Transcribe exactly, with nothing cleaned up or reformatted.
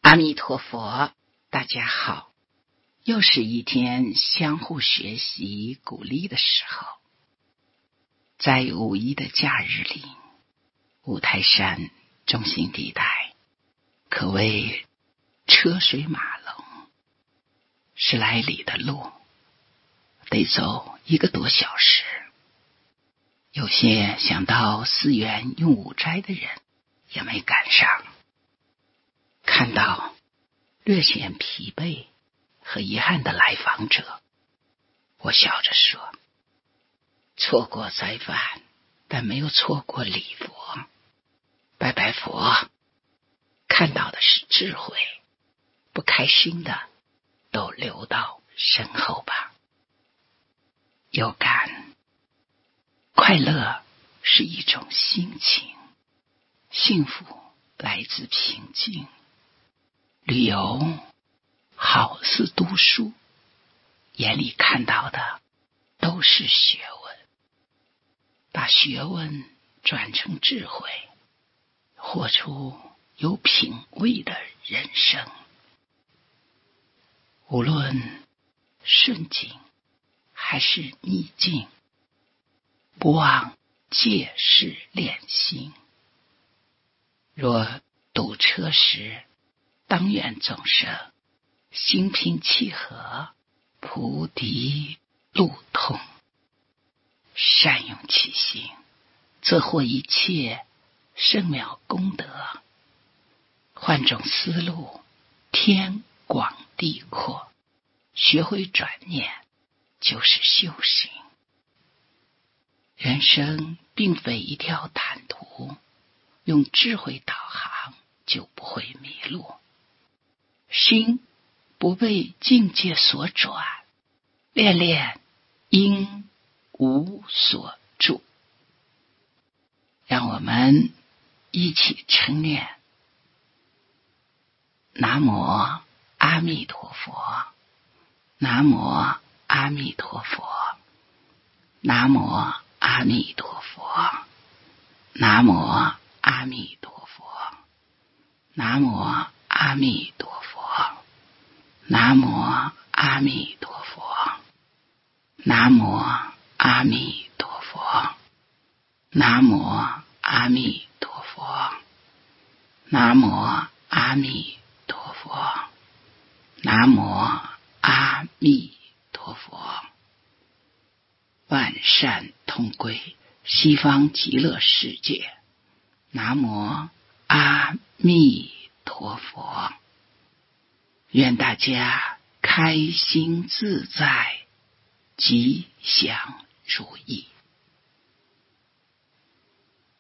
阿弥陀佛，大家好，又是一天相互学习鼓励的时候。在五一的假日里，五台山中心地带可谓车水马龙，十来里的路得走一个多小时。有些想到寺院用午斋的人也没赶上。看到略显疲惫和遗憾的来访者，我笑着说，错过斋饭，但没有错过礼佛。拜拜佛，看到的是智慧，不开心的都留到身后吧。有感，快乐是一种心情，幸福来自平静。旅游好似读书，眼里看到的都是学问，把学问转成智慧，活出有品味的人生。无论顺境还是逆境，不忘借势练心。若堵车时，当愿众生心平气和，菩提路通。善用其心，则获一切圣妙功德。换种思路，天广地阔，学会转念就是修行。人生并非一条坦途，用智慧导航就不会迷路。心不被境界所转，恋恋因无所住。让我们一起称念南无阿弥陀佛，南无阿弥陀佛，南无阿弥陀佛，南无阿弥陀佛，南无阿弥陀佛，南无阿弥陀佛，南无阿弥陀佛，南无阿弥陀佛，南无阿弥陀佛，南无阿弥陀佛。万善同归，西方极乐世界。南无阿弥陀佛。愿大家开心自在，吉祥如意。